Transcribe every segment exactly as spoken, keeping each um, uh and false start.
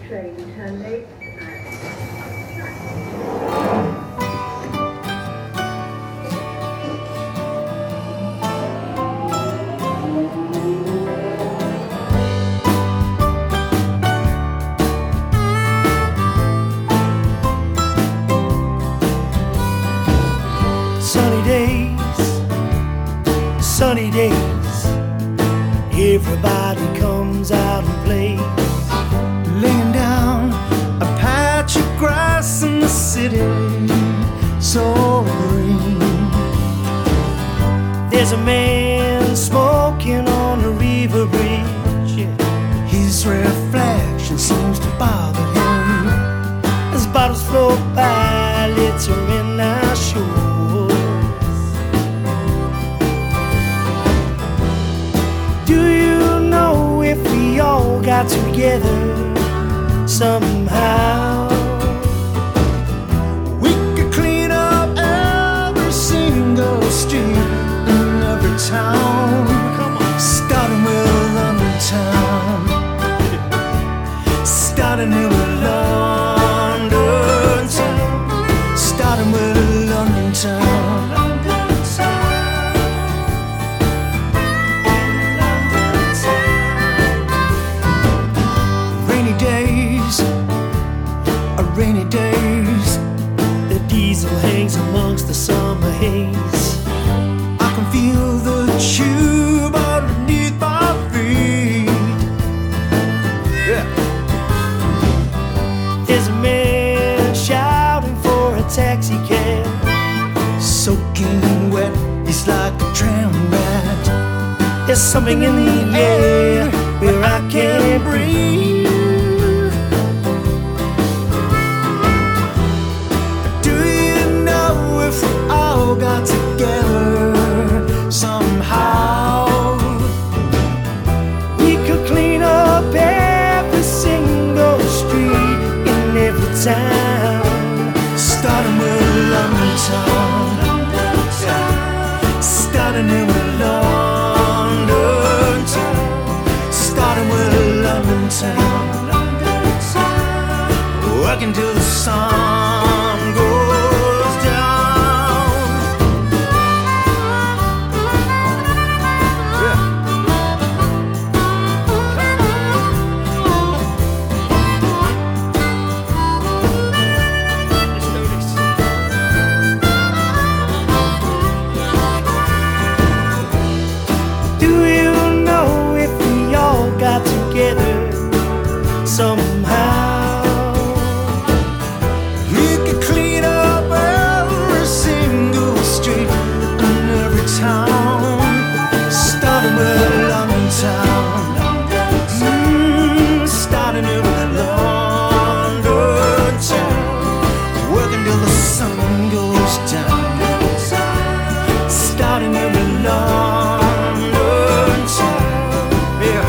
train turned late Sunny days, sunny days, everybody comes out and plays, laying down a patch of grass in the city, so green. There's a man smoking on the river bridge, yeah. His reflection seems to bother him as bottles float by, littering our shore. We all got together somehow, we could clean up every single street in every town. Come on. Starting with London town, starting here with London town, starting with London town. Rainy days, the diesel hangs amongst the summer haze. I can feel the tube underneath my feet. Yeah. There's a man shouting for a taxi cab, soaking wet, he's like a tram rat. There's something in the air where I can't breathe. Got together somehow, we could clean up every single street in every town, starting with London town, yeah. Starting in with London town, starting with London town, working till the sun goes down. Somehow we could clean up every single street in every town, starting with London town, mm, starting with London town, working till the sun goes down, starting with London town, yeah.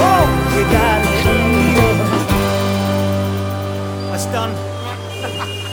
Done.